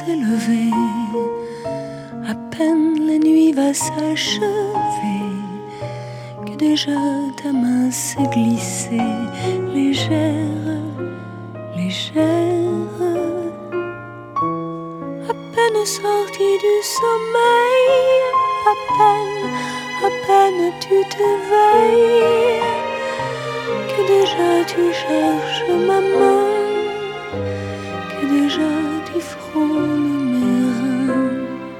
s'est levé, à peine la nuit va s'achever, que déjà ta main s'est glissée, légère, légère. À peine sortie du sommeil, à peine tu t'éveilles, que déjà tu cherches ma main, que déjà tu frôles mes reins.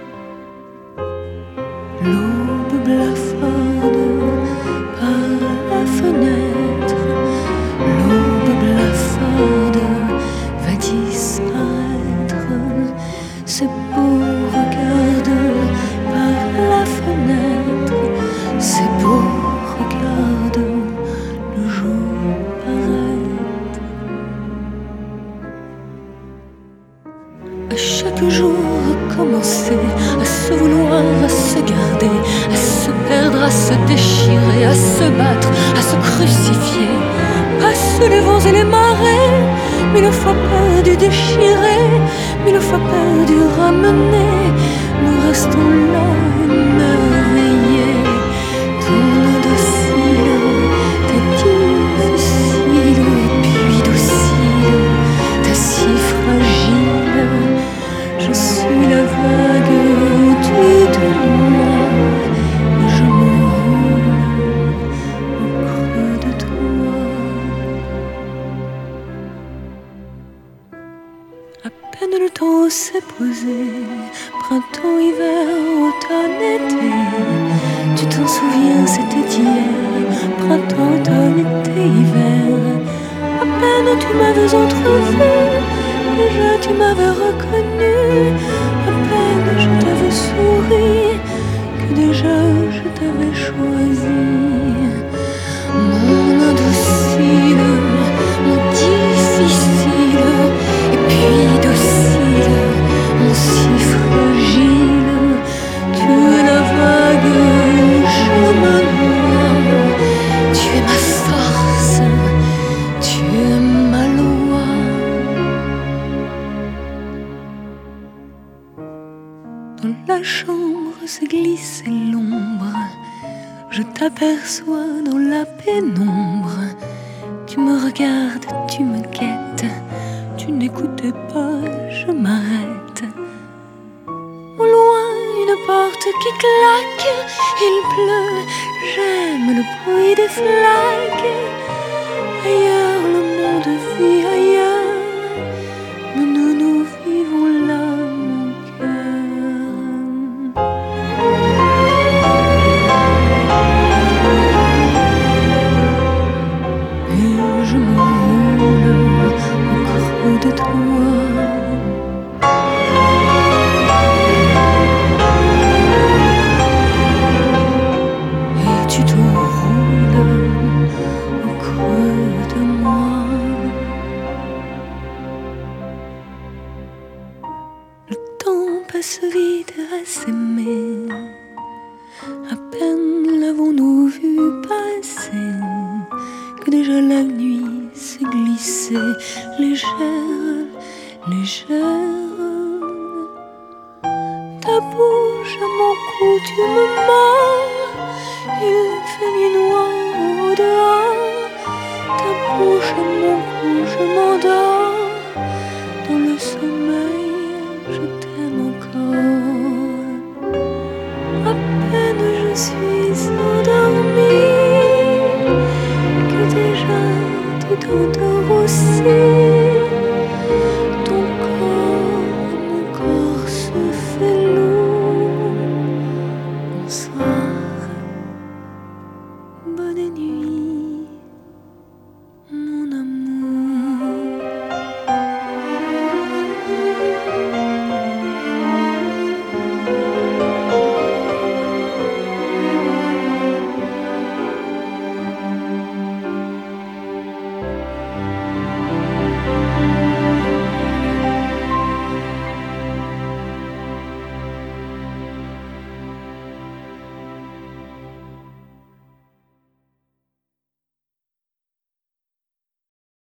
L'aube blafarde par la fenêtre, l'aube blafarde va disparaître. Ce beau regarde par la fenêtre, ce beau regarde le jour paraître. À chaque jour recommencer, à se vouloir, à se garder, à se perdre, à se déchirer, à se battre, à se crucifier. Passent les vents et les marées, mille fois perdus, déchirés, mille fois perdus, ramenés. Nous restons là, émerveillés, tourne docile, t'es difficile, et puis docile, t'es si fragile. Je suis la vague où tu te noies, et je me roule au creux de toi. À peine le temps s'est posé, printemps, hiver, automne, été. Tu t'en souviens, c'était hier, printemps, automne, été, hiver. À peine tu m'avais entrevu, déjà tu m'avais reconnu. À peine je t'avais souri, que déjà je t'avais choisi. Mon indocile, mon difficile, et puis docile, mon si fragile. Tu es la vague, je me noie. Tu es ma force, tu es ma loi. Dans la chambre se glisse l'ombre, je t'aperçois dans la pénombre. Tu me regardes, tu me guettes, tu n'écoutes pas, je m'arrête. Au loin, une porte qui claque, il pleut, j'aime le bruit des flaques. Ailleurs, le monde vit ailleurs, mais nous vivons là, mon cœur. Et je me roule au creux de toi. Et tu te roules au creux de moi. Le temps passe vite à s'aimer, à peine l'avons-nous vu passer, que déjà la nuit s'est glissée, légère, légère. Ta bouche à mon cou, tu me mords, il fait nuit noire au dehors. Ta bouche à mon cou, je m'endors.